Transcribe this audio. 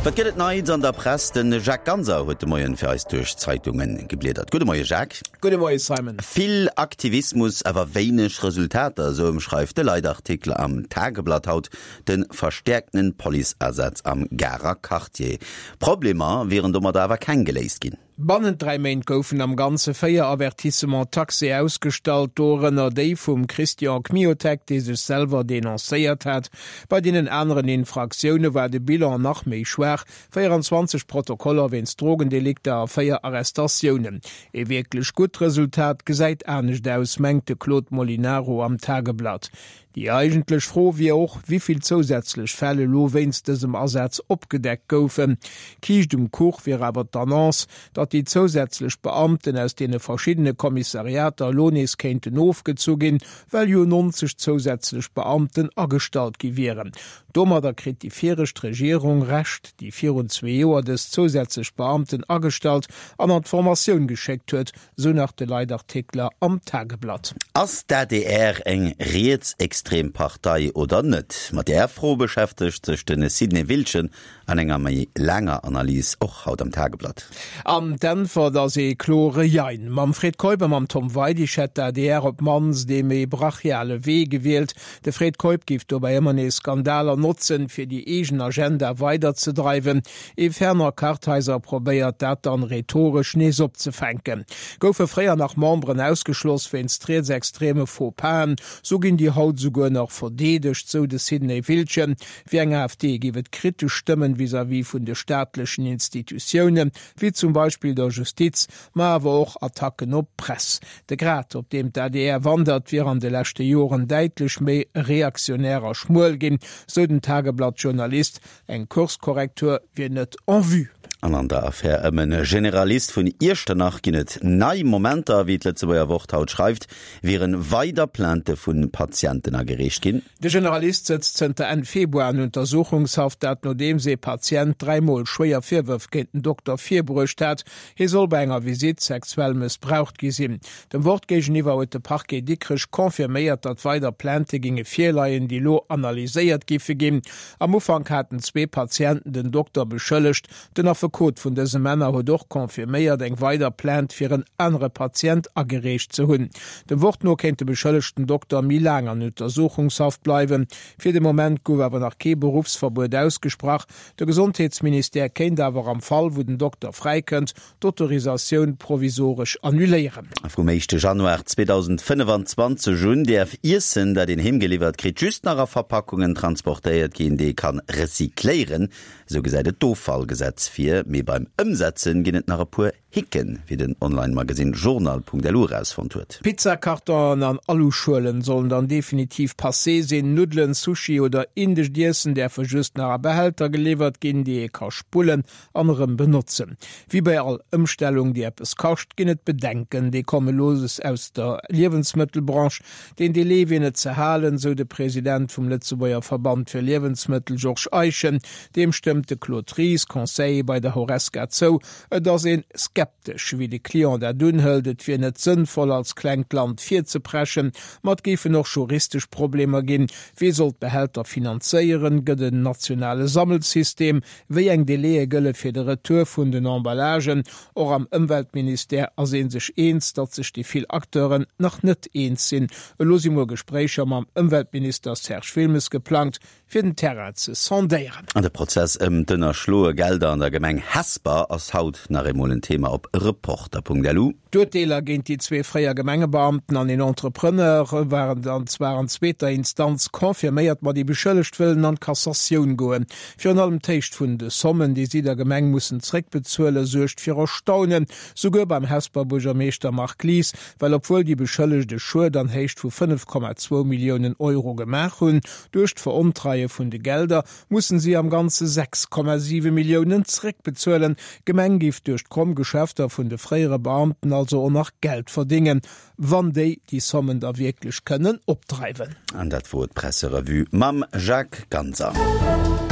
Was geht neiz an der Presse, den Jacques Ganser heute Morgen für uns durch Zeitungen geblättert. Guten Morgen, Jacques. Guten Morgen, Simon. Viel Aktivismus, aber wenig Resultate, so umschreibt der Leitartikel am Tageblatt haut den verstärkten Polizeiersatz am Gare Quartier. Probleme wären da aber kein gelesen gehen. Bannen 3 Main goufen am ganze 4 Avertissement Taxi ausgestalt doren a déi vum Christian Kmiotek, dé sech selber denonseiert hat. Bei denen anderen Infraktionune war de Bilan nach méi schwer, 24 Protokoller wenns Drogendelikte a 4 Arrestationen. E wirklich gut Resultat gesäit ernstnecht aus, mengte Claude Molinaro am Tageblatt. Die eigentlich froh wie auch, wieviel zusätzlich Fälle lo wennst diesem Ersatz opgedeckt goufen. Kiech dem Koch wäre aber d'annonce, dat die zusätzlich Beamten aus denen verschiedene Kommissariater Lohnes kennten aufgezogen, weil jo 90 zusätzlich Beamten angestalt gewähren. Dommer der kritifierisch Regierung recht, die 24 Jahre des zusätzlich Beamten angestalt an Information geschickt huet, so nach de Leitartikler am Tageblatt. As der DR eng Rechtsextrempartei oder net, mat der froh beschäftigt sich den Sidney Wilchen an enger méi langer Analyse och haut am Tageblatt. Am Denver da se klore Jein. Manfred Kolb am Tom Weidisch hat der DR op Manns dem e brachiale Weh gewählt. De Fred Kolb gift dabei immer ne Skandaler nutzen fir die egen Agenda weiterzutreiben. E ferner Kartheiser probéiert dat dann rhetorisch nees opzefänken. Goufe freier nach Membren ausgeschloss wenns rechtsextreme Fauxpas, so ginn die Haut sogar noch verdedigt, so de Sidney Wilchen. Wie eng AfD giwet kritisch Stimmen vis-à-vis vun de staatlichen Institutionen, wie zum Beispiel der Justiz, ma awer auch Attacken op Press. De Grad, op dem der DR wandert, wie an de letzte Joren deitlich méi reaktionärer Schmuel gin, so den Tageblattjournalist, eng Kurskorrektur wie net en vue. An der Affäre ëmmen Generalist vun Irchte nach ginnet nei Momenter, wie letze beier Worthaut schreibt, wären weiter Plante vun Patienten ergerecht gin. Der Generalist setzt Ende Februar in Untersuchungshaft, dat no dem se Patient 3-mal schwer Vorwürfe gegen den Dr. Vierbrucht hat, he soll bei einer Visit sexuell missbraucht gesinn. Dem Wort gegenüber huet de Parquet Dickrich konfirmiert, dat weiter Plante ginge Fehleien, die lo analysiert gife gin. Am Ufang hatten 2 Patienten den Doktor beschëllecht, den Code vun dese Männer ho doch konfirméiert eng weiter plant fir een andere Patient agerecht ze hunn. Dem Wort no kennt de beschëllechten Dr. Milang an Untersuchungshaft bleiwen. Fir de Moment gouf awer nach Berufsverbot ausgesprach. Der Gesundheitsminister kennt awer am Fall, wo den Doktor freikënnt, d'Autorisationun provisorisch annuléieren. Vom 1. Januar 2025 Jun der Irsen, der den hemgeliefert krit just nach Verpackungen transportéiert gin, de kann recykleieren, so gesäit et Dofallgesetz fir mir beim Umsetzen ginnet nach pur Hicken, wie den Online-Magazin Journal.lu rausfund huet. Pizzakarton an Aluschulen sollen dann definitiv passé sinn, Nudeln, Sushi oder indisch Diessen, der für just nach Behälter geliefert gin, die kann spullen, anderem benutzen. Wie bei all Umstellung, die es kascht, ginnet bedenken, die komme loses aus der Lebensmittelbranche, den die Lewine zerhalen, so der Präsident vom Lützeburger Verband für Lebensmittel George Eichen, dem stimmte Claude Ries, Conseil bei der Horeska zo, da se skeptisch, wie die Klient der dunhöldet, fir net sinnvoll als Kleinkland 4 zu preschen, mat gefe noch juristisch Probleme gin, wie sollt Behälter finanzieren, gëtt ein nationale Sammelsystem, wie eng de Lee gëlle fir de Retour vun den Emballagen, or am Umweltminister ersehen sich eens, dat sich die viel Akteuren noch net eens sinn. Losimo Gespräche am Umweltminister Serge Wilmes geplant, fir den Terra ze sondieren. An der Prozess dënner schloe Gelder an der Gemeng Hasper ass haut nach ein Thema op Reporter.lu. Durchdeler gegen die 2 freier Gemengebeamten an den Entrepreneur waren dann zwar an zweiter Instanz konfirmiert, man die beschëllecht willen an Kassation goen. Für an allem Techt vun de Sommen, die sie der Gemeng mussssen Zreck bezuele, sucht fir erstaunen, sogar beim Hasper Burgermeister Mark Lies, weil obwohl die beschëllechte Schuld dann hecht vu 5,2 Millionen Euro gemach hun, durch Veruntreihe vun de Gelder mussen sie am ganze 6,7 Millionen Zreck bezuelen. Gemenggift durch Kommgeschäfter vun de freiere Beamten also auch nach Geld verdienen, wann die Sommen da wirklich können optreiben. An dat Wort Presserevue Mam Jacques Ganser.